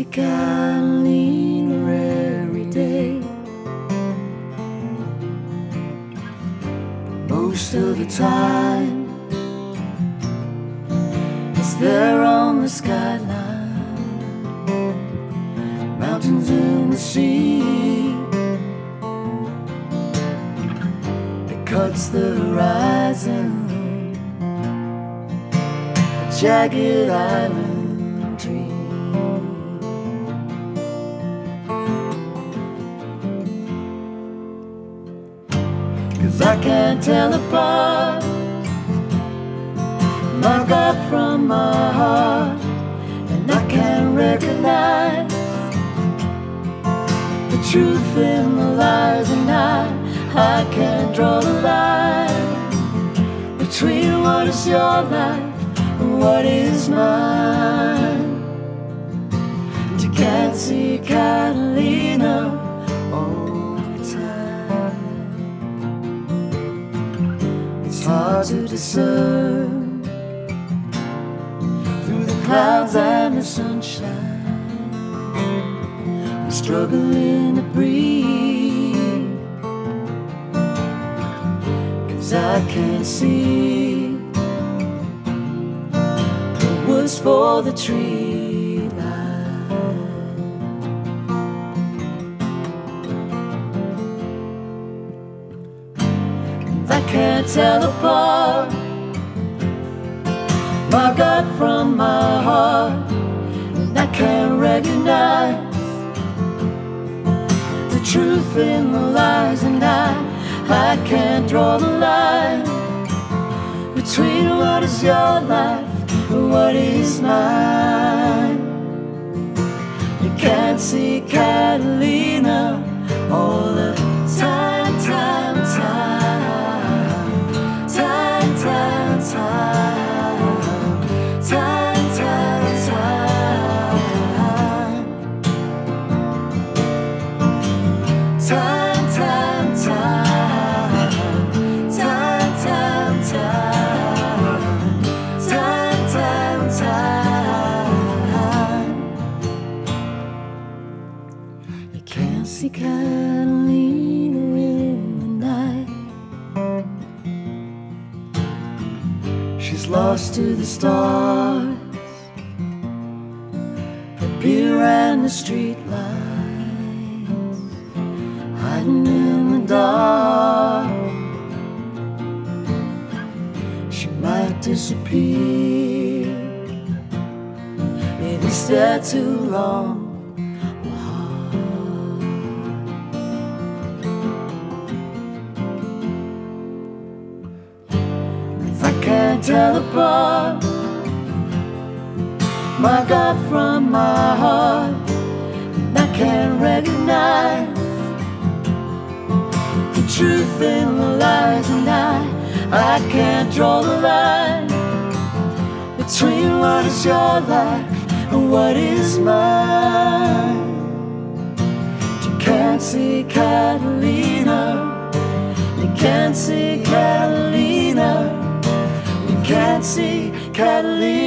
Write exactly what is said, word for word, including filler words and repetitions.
see Catalina every day. Most of the time it's there on the skyline, mountains in the sea. It cuts the horizon, a jagged island tree. Cause I can't tell apart my God from my heart, and I can't recognize the truth in the lies, and I, I can't draw the line between what is your life and what is mine. And you can't see Catalina all the time. It's hard to discern through the clouds and the sunshine. I'm struggling to breathe, cause I can't see the woods for the tree line. And I can't tell apart my God from my heart, and I can't recognize the truth in the lies, and I, I can't draw the line between what is your life and what is mine. You can't see Catalina all the time, time, time, time, time, time. Time, time, time. Time, time, time. Time, time, time. Time, time, time. You can't see Catalina in the night. She's lost to the stars, the pier and the street lights, hiding in the dark. She might disappear, maybe stare too long or hard. If I can't tell apart my God from my heart, and I can't recognize the truth in the lies, and I, I can't draw the line between what is your life and what is mine. You can't see Catalina, you can't see Catalina, you can't see Catalina.